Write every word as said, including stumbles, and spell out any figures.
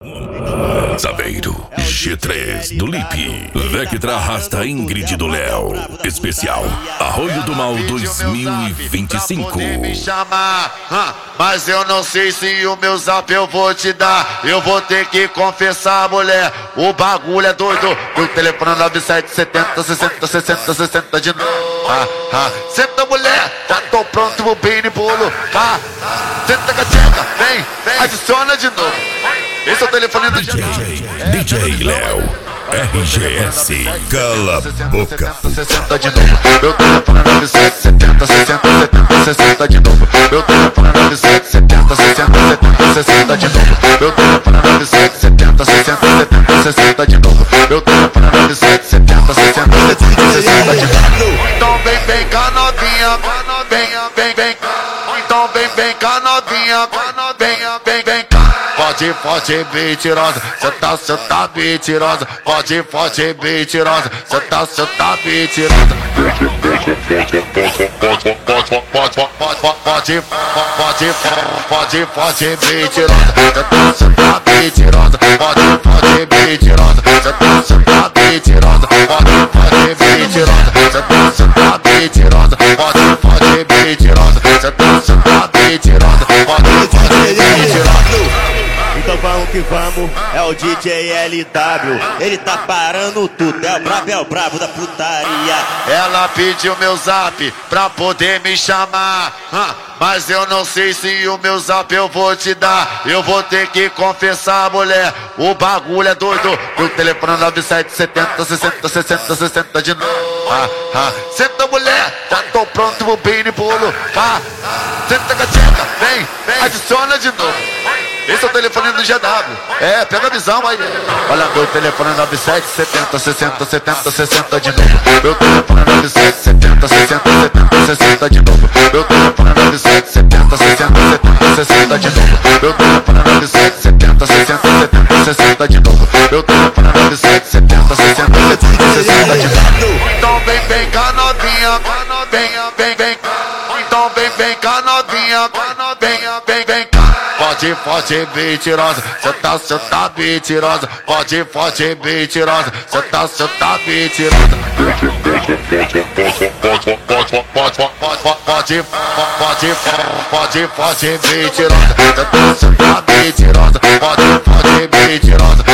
Saveiro, G três do Lipe, Vectra arrasta Ingrid do Léo. Especial Arroio do Mal dois mil e vinte e cinco. Me chamar, hum, mas eu não sei se o meu zap eu vou te dar. Eu vou ter que confessar, mulher, o bagulho é doido. Meu telefone é nove sete setenta, sessenta, sessenta, sessenta de novo. Ah, ah. Senta, mulher, já tô pronto pro bem bolo. Ah, senta, gatinha, vem, vem, adiciona de novo. Esse é o telefone do D J, D J Léo, R G S, cala a boca. sessenta de novo. Meu telefone é nove sete setenta, sessenta, setenta, sessenta de novo. Meu telefone é nove sete setenta, sessenta, setenta, sessenta de novo. Meu telefone é nove sete setenta, sessenta, setenta, sessenta de novo. Meu telefone é nove sete setenta, sessenta, setenta, sessenta de novo. Então vem, vem cá novinha, vem, vem, vem. Então vem, vem cá novinha, vem, vem, vem cá. Pode, pode, mentirosa, cê tá, cê tá mentirosa. Pode, pode, mentirosa, cê tá, cê tá mentirosa. Pode, pode, pode, pode, pode, pode, mentirosa, cê tá, cê tá mentirosa. Pode, pode, mentirosa, cê tá, cê tá mentirosa. Pode, pode, mentirosa, cê tá, cê tá mentirosa. Pode, pode, mentirosa, cê tá, cê tá mentirosa. Pode, pode, mentirosa. Então vamos que vamos, é o D J L W. Ele tá parando tudo, é o brabo, é o brabo da putaria. Ela pediu meu zap pra poder me chamar, hum, mas eu não sei se o meu zap eu vou te dar. Eu vou ter que confessar, mulher, o bagulho é doido. Meu telefone é nove sete setenta, sessenta, sessenta, sessenta de novo. Ah, ah. Senta, mulher, já tô pronto pro bem bolo. Ah, senta, gatinha, vem, vem, adiciona de novo. Esse é o telefone do G W. É, pega a visão aí. Olha, meu telefone é nove sete setenta, sessenta, setenta, sessenta de novo. Meu telefone é nove sete setenta, sessenta, setenta, sessenta de novo. Meu telefone é nove sete setenta, sessenta, setenta, sessenta de novo. Meu telefone é nove sete setenta, sessenta, setenta, sessenta de novo. Meu telefone é nove sete setenta, sessenta, setenta, sessenta de novo. Então vem, vem cá novinha, vem, vem, vem. Então vem, vem cá novinha, vem, vem, vem cá. Pode, pode, mentirosa, cê tá, cê tá mentirosa. Pode, pode, mentirosa, cê tá, cê tá mentirosa. Pode, pode, pode, pode, pode, pode, mentirosa, cê tá, cê tá mentirosa. Pode, pode, mentirosa,